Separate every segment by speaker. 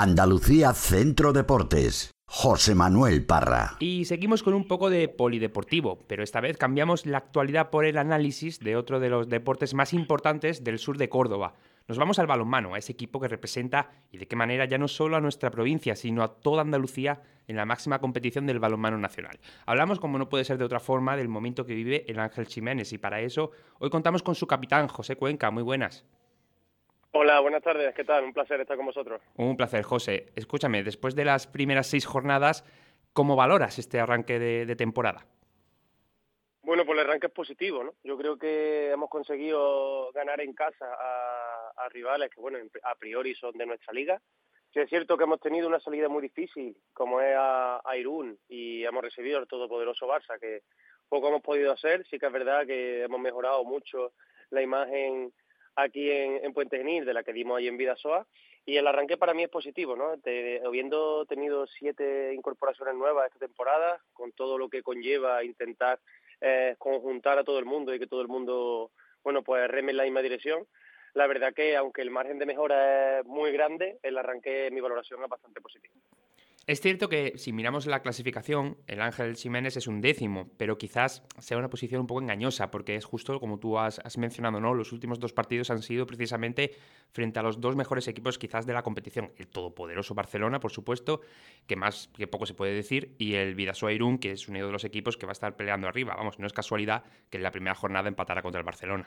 Speaker 1: Andalucía Centro Deportes. José Manuel Parra.
Speaker 2: Y seguimos con un poco de polideportivo, pero esta vez cambiamos la actualidad por el análisis de otro de los deportes más importantes del sur de Córdoba. Nos vamos al balonmano, a ese equipo que representa, y de qué manera, ya no solo a nuestra provincia, sino a toda Andalucía en la máxima competición del balonmano nacional. Hablamos, como no puede ser de otra forma, del momento que vive el Ángel Ximénez, y para eso hoy contamos con su capitán, José Cuenca. Muy buenas.
Speaker 3: Hola, buenas tardes, ¿qué tal? Un placer estar con vosotros.
Speaker 2: Un placer, José. Escúchame, después de las primeras 6 jornadas, ¿cómo valoras este arranque de temporada?
Speaker 3: Bueno, pues el arranque es positivo, ¿no? Yo creo que hemos conseguido ganar en casa a rivales que, bueno, a priori son de nuestra liga. Sí es cierto que hemos tenido una salida muy difícil, como es a Irún, y hemos recibido al todopoderoso Barça, que poco hemos podido hacer. Sí que es verdad que hemos mejorado mucho la imagen aquí en Puente Genil, de la que dimos ahí en Bidasoa, y el arranque para mí es positivo, ¿no? Habiendo tenido 7 incorporaciones nuevas esta temporada, con todo lo que conlleva intentar conjuntar a todo el mundo y que todo el mundo, bueno, pues reme en la misma dirección. La verdad que, aunque el margen de mejora es muy grande, el arranque, mi valoración es bastante positiva.
Speaker 2: Es cierto que si miramos la clasificación, el Ángel Ximénez es un 10º, pero quizás sea una posición un poco engañosa, porque es justo como tú has mencionado, ¿no? Los últimos 2 partidos han sido precisamente frente a los 2 mejores equipos quizás de la competición. El todopoderoso Barcelona, por supuesto, que poco se puede decir, y el Bidasoa Irún, que es uno de los equipos que va a estar peleando arriba. Vamos, no es casualidad que en la primera jornada empatara contra el Barcelona.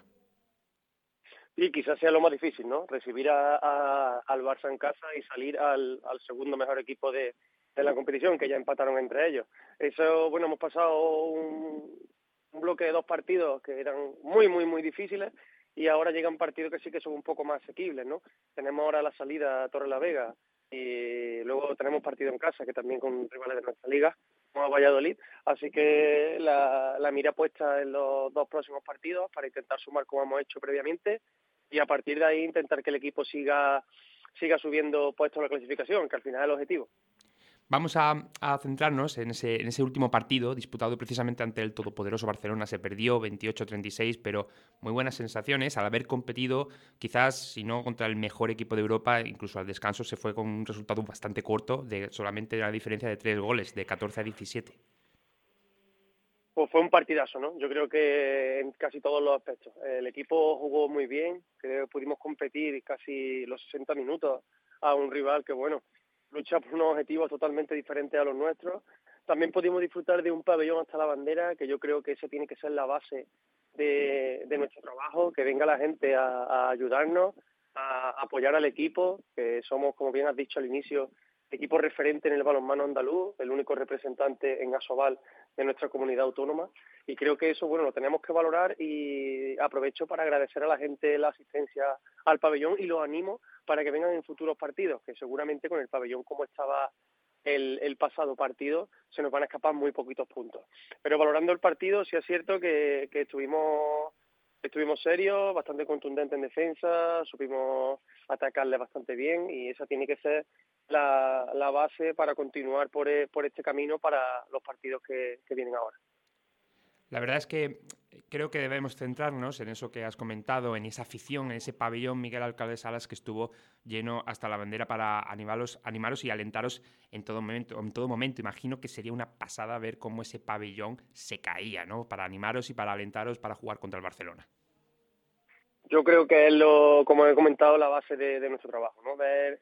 Speaker 3: Y quizás sea lo más difícil, ¿no? Recibir al Barça en casa y salir al segundo mejor equipo de la competición, que ya empataron entre ellos. Eso, bueno, hemos pasado un bloque de 2 partidos que eran muy, muy, muy difíciles, y ahora llegan partidos que sí que son un poco más asequibles, ¿no? Tenemos ahora la salida a Torrelavega y luego tenemos partido en casa, que también con rivales de nuestra liga, como Valladolid. Así que la mira puesta en los 2 próximos partidos para intentar sumar como hemos hecho previamente, y a partir de ahí intentar que el equipo siga subiendo puestos en la clasificación, que al final es el objetivo.
Speaker 2: Vamos a centrarnos en ese último partido disputado precisamente ante el todopoderoso Barcelona. Se perdió 28-36, pero muy buenas sensaciones al haber competido, quizás, si no contra el mejor equipo de Europa, incluso al descanso se fue con un resultado bastante corto, de solamente la diferencia de 3 goles, de 14-17.
Speaker 3: Pues fue un partidazo, ¿no? Yo creo que en casi todos los aspectos. El equipo jugó muy bien, creo que pudimos competir casi los 60 minutos a un rival que, bueno, lucha por unos objetivos totalmente diferentes a los nuestros. También pudimos disfrutar de un pabellón hasta la bandera, que yo creo que esa tiene que ser la base de nuestro trabajo, que venga la gente a ayudarnos, a apoyar al equipo, que somos, como bien has dicho al inicio, equipo referente en el balonmano andaluz, el único representante en Asobal de nuestra comunidad autónoma, y creo que eso, bueno, lo tenemos que valorar, y aprovecho para agradecer a la gente la asistencia al pabellón y los animo para que vengan en futuros partidos, que seguramente con el pabellón como estaba el pasado partido se nos van a escapar muy poquitos puntos. Pero valorando el partido, sí es cierto que estuvimos serios, bastante contundentes en defensa, supimos atacarle bastante bien, y esa tiene que ser la base para continuar por este camino para los partidos que vienen ahora.
Speaker 2: La verdad es que creo que debemos centrarnos en eso que has comentado, en esa afición, en ese pabellón Miguel Alcalde Salas que estuvo lleno hasta la bandera para animaros y alentaros en todo momento. Imagino que sería una pasada ver cómo ese pabellón se caía, ¿no? Para animaros y para alentaros para jugar contra el Barcelona.
Speaker 3: Yo creo que es, como he comentado, la base de nuestro trabajo, ¿no? Ver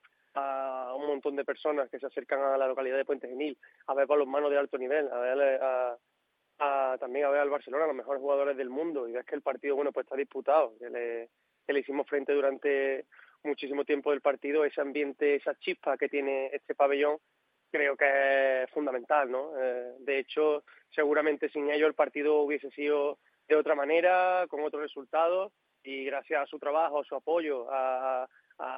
Speaker 3: a un montón de personas que se acercan a la localidad de Puente Genil a ver balonmano de alto nivel, también a ver al Barcelona, los mejores jugadores del mundo, y ves que el partido, bueno, pues está disputado, que le hicimos frente durante muchísimo tiempo del partido. Ese ambiente, esa chispa que tiene este pabellón, creo que es fundamental, ¿no? De hecho, seguramente sin ellos el partido hubiese sido de otra manera, con otros resultados, y gracias a su trabajo, a su apoyo, a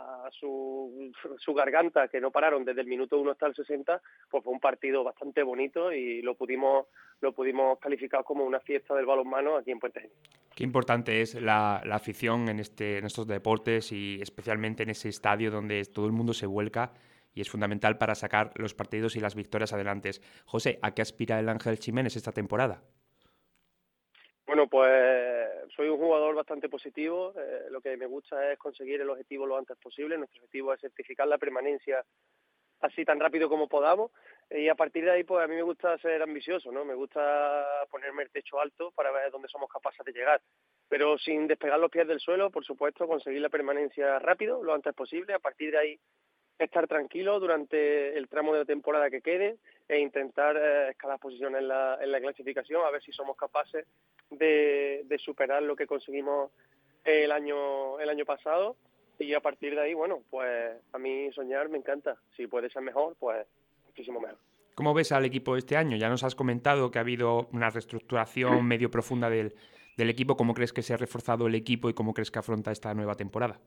Speaker 3: su garganta, que no pararon desde el minuto 1 hasta el 60, pues fue un partido bastante bonito, y lo pudimos calificar como una fiesta del balonmano aquí en Puente Genil.
Speaker 2: Qué importante es la afición en estos deportes, y especialmente en ese estadio donde todo el mundo se vuelca, y es fundamental para sacar los partidos y las victorias adelante. José, ¿a qué aspira el Ángel Ximénez esta temporada?
Speaker 3: Bueno, pues soy un jugador bastante positivo, lo que me gusta es conseguir el objetivo lo antes posible. Nuestro objetivo es certificar la permanencia así tan rápido como podamos, y a partir de ahí pues a mí me gusta ser ambicioso, ¿no? Me gusta ponerme el techo alto para ver dónde somos capaces de llegar, pero sin despegar los pies del suelo, por supuesto, conseguir la permanencia rápido, lo antes posible. A partir de ahí estar tranquilo durante el tramo de la temporada que quede e intentar escalar posiciones en la clasificación, a ver si somos capaces de superar lo que conseguimos el año pasado. Y a partir de ahí, bueno, pues a mí soñar me encanta. Si puede ser mejor, pues muchísimo mejor.
Speaker 2: ¿Cómo ves al equipo este año? Ya nos has comentado que ha habido una reestructuración medio profunda del equipo. ¿Cómo crees que se ha reforzado el equipo y cómo crees que afronta esta nueva temporada?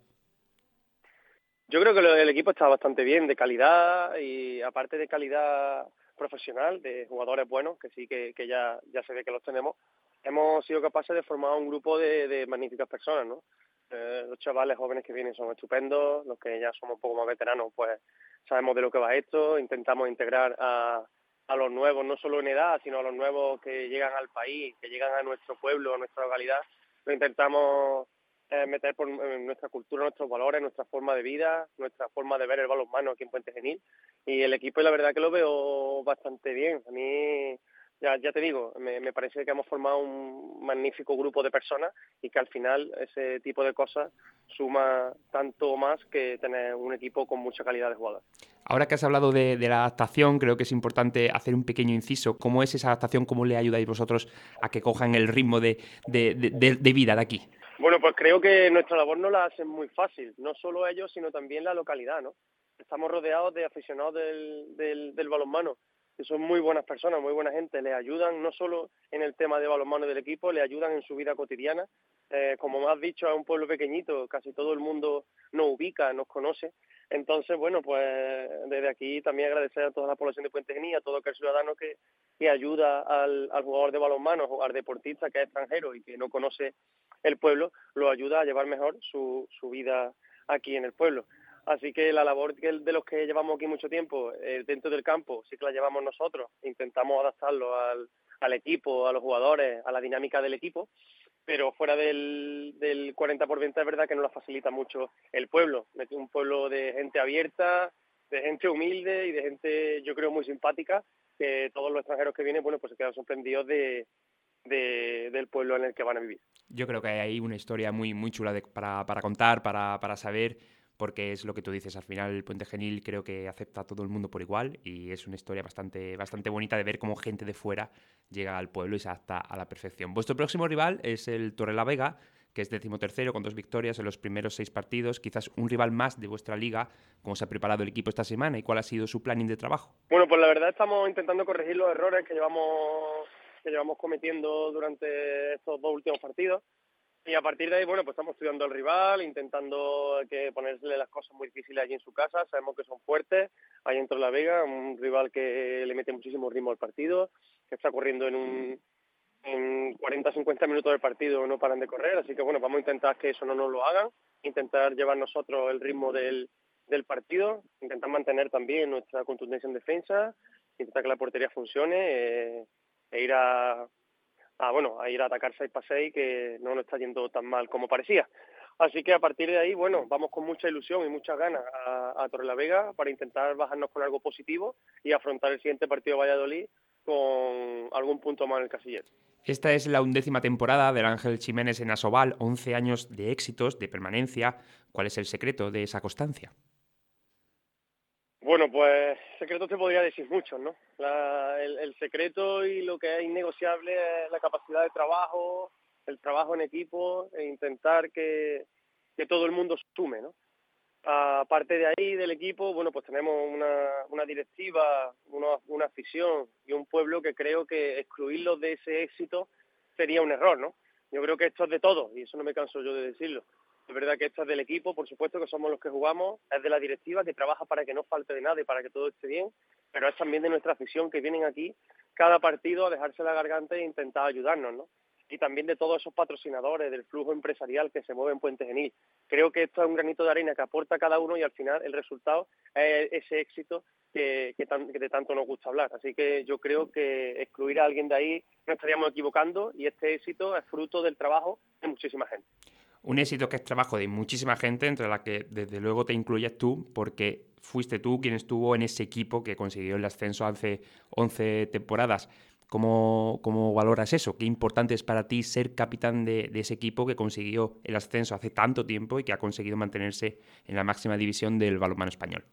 Speaker 3: Yo creo que el equipo está bastante bien, de calidad, y aparte de calidad profesional, de jugadores buenos, que sí que ya se ve que los tenemos, hemos sido capaces de formar un grupo de magníficas personas, ¿no? Los chavales jóvenes que vienen son estupendos, los que ya somos un poco más veteranos, pues sabemos de lo que va esto, intentamos integrar a los nuevos, no solo en edad, sino a los nuevos que llegan al país, que llegan a nuestro pueblo, a nuestra localidad. Lo intentamos meter por nuestra cultura, nuestros valores, nuestra forma de vida, nuestra forma de ver el balonmano aquí en Puente Genil. Y el equipo, la verdad que lo veo bastante bien. A mí, ya te digo, me parece que hemos formado un magnífico grupo de personas y que al final ese tipo de cosas suma tanto más que tener un equipo con mucha calidad de jugadores.
Speaker 2: Ahora que has hablado de la adaptación, creo que es importante hacer un pequeño inciso. ¿Cómo es esa adaptación? ¿Cómo le ayudáis vosotros a que cojan el ritmo de vida de aquí?
Speaker 3: Bueno, pues creo que nuestra labor no la hacen muy fácil, no solo ellos, sino también la localidad, ¿no? Estamos rodeados de aficionados del balonmano, que son muy buenas personas, muy buena gente. Les ayudan no solo en el tema de balonmano del equipo, les ayudan en su vida cotidiana. Como me has dicho, es un pueblo pequeñito, casi todo el mundo nos ubica, nos conoce. Entonces, bueno, pues desde aquí también agradecer a toda la población de Puente Genil, a todo aquel ciudadano que ayuda al jugador de balonmano, al deportista que es extranjero y que no conoce el pueblo, lo ayuda a llevar mejor su vida aquí en el pueblo. Así que la labor de los que llevamos aquí mucho tiempo dentro del campo sí que la llevamos nosotros, intentamos adaptarlo al equipo, a los jugadores, a la dinámica del equipo, pero fuera del 40% es verdad que no la facilita mucho el pueblo. Es un pueblo de gente abierta, de gente humilde y de gente, yo creo, muy simpática, que todos los extranjeros que vienen, bueno, pues se quedan sorprendidos del pueblo en el que van a vivir.
Speaker 2: Yo creo que hay ahí una historia muy, muy chula para contar, para saber, porque es lo que tú dices. Al final, el Puente Genil creo que acepta a todo el mundo por igual y es una historia bastante, bastante bonita de ver cómo gente de fuera llega al pueblo y se adapta a la perfección. Vuestro próximo rival es el Torrelavega, que es 13º con 2 victorias en los primeros 6 partidos. Quizás un rival más de vuestra liga. ¿Cómo se ha preparado el equipo esta semana y cuál ha sido su planning de trabajo?
Speaker 3: Bueno, pues la verdad estamos intentando corregir los errores que llevamos cometiendo durante estos 2 últimos partidos. Y a partir de ahí, bueno, pues estamos estudiando al rival, intentando ponerle las cosas muy difíciles allí en su casa. Sabemos que son fuertes, ahí en Torrelavega, un rival que le mete muchísimo ritmo al partido, que está corriendo en 40-50 minutos del partido, no paran de correr. Así que, bueno, vamos a intentar que eso no nos lo hagan, intentar llevar nosotros el ritmo del partido, intentar mantener también nuestra contundencia en defensa, intentar que la portería funcione e ir a atacar 6-6, que no nos está yendo tan mal como parecía. Así que a partir de ahí, bueno, vamos con mucha ilusión y muchas ganas a Torrelavega para intentar bajarnos con algo positivo y afrontar el siguiente partido de Valladolid con algún punto más en el casillero.
Speaker 2: Esta es la 11ª temporada del Ángel Ximénez en Asobal, 11 años de éxitos, de permanencia. ¿Cuál es el secreto de esa constancia?
Speaker 3: Bueno, pues secretos te podría decir muchos, ¿no? El secreto y lo que es innegociable es la capacidad de trabajo, el trabajo en equipo e intentar que todo el mundo sume, ¿no? Aparte de ahí, del equipo, bueno, pues tenemos una directiva, una afición y un pueblo que creo que excluirlos de ese éxito sería un error, ¿no? Yo creo que esto es de todos y eso no me canso yo de decirlo. Es verdad que esto es del equipo, por supuesto que somos los que jugamos, es de la directiva que trabaja para que no falte de nada y para que todo esté bien, pero es también de nuestra afición que vienen aquí cada partido a dejarse la garganta e intentar ayudarnos, ¿no? Y también de todos esos patrocinadores, del flujo empresarial que se mueve en Puente Genil. Creo que esto es un granito de arena que aporta cada uno y al final el resultado es ese éxito que de tanto nos gusta hablar. Así que yo creo que excluir a alguien de ahí nos estaríamos equivocando, y este éxito es fruto del trabajo de muchísima gente.
Speaker 2: Un éxito que es trabajo de muchísima gente, entre la que desde luego te incluyes tú, porque fuiste tú quien estuvo en ese equipo que consiguió el ascenso hace 11 temporadas. ¿Cómo valoras eso? ¿Qué importante es para ti ser capitán de ese equipo que consiguió el ascenso hace tanto tiempo y que ha conseguido mantenerse en la máxima división del balonmano español?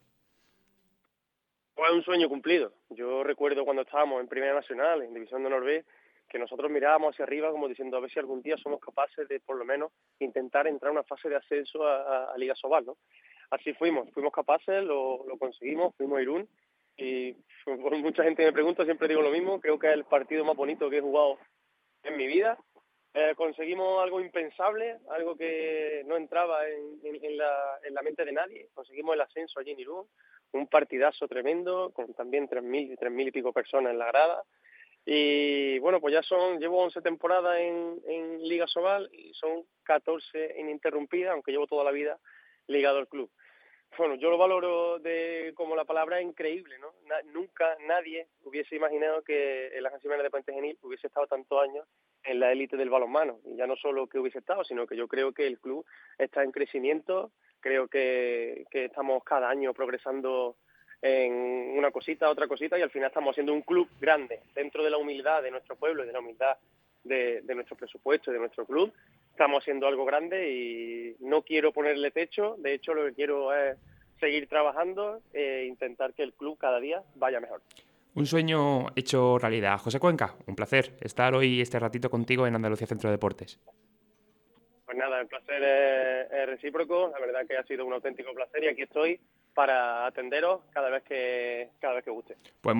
Speaker 3: Fue un sueño cumplido. Yo recuerdo cuando estábamos en Primera Nacional, en División de Honor B, que nosotros mirábamos hacia arriba como diciendo a ver si algún día somos capaces de, por lo menos, intentar entrar a una fase de ascenso a Liga Sobal, ¿no? Así fuimos capaces, lo conseguimos, fuimos a Irún, y por mucha gente me pregunta, siempre digo lo mismo, creo que es el partido más bonito que he jugado en mi vida. Conseguimos algo impensable, algo que no entraba en la mente de nadie. Conseguimos el ascenso allí en Irún, un partidazo tremendo, con también 3.000 y pico personas en la grada. Y bueno, pues llevo 11 temporadas en Liga Sobal y son 14 ininterrumpidas, aunque llevo toda la vida ligado al club. Bueno, yo lo valoro como la palabra increíble, ¿no? Nunca nadie hubiese imaginado que el Ángel Jiménez de Puente Genil hubiese estado tantos años en la élite del balonmano. Y ya no solo que hubiese estado, sino que yo creo que el club está en crecimiento. Creo que estamos cada año progresando en una cosita, otra cosita, y al final estamos siendo un club grande dentro de la humildad de nuestro pueblo y de la humildad de nuestro presupuesto y de nuestro club. Estamos haciendo algo grande y no quiero ponerle techo. De hecho, lo que quiero es seguir trabajando e intentar que el club cada día vaya mejor.
Speaker 2: Un sueño hecho realidad. José Cuenca, un placer estar hoy este ratito contigo en Andalucía Centro de Deportes.
Speaker 3: Pues nada, el placer es recíproco. La verdad que ha sido un auténtico placer y aquí estoy para atenderos cada vez que guste.
Speaker 2: Pues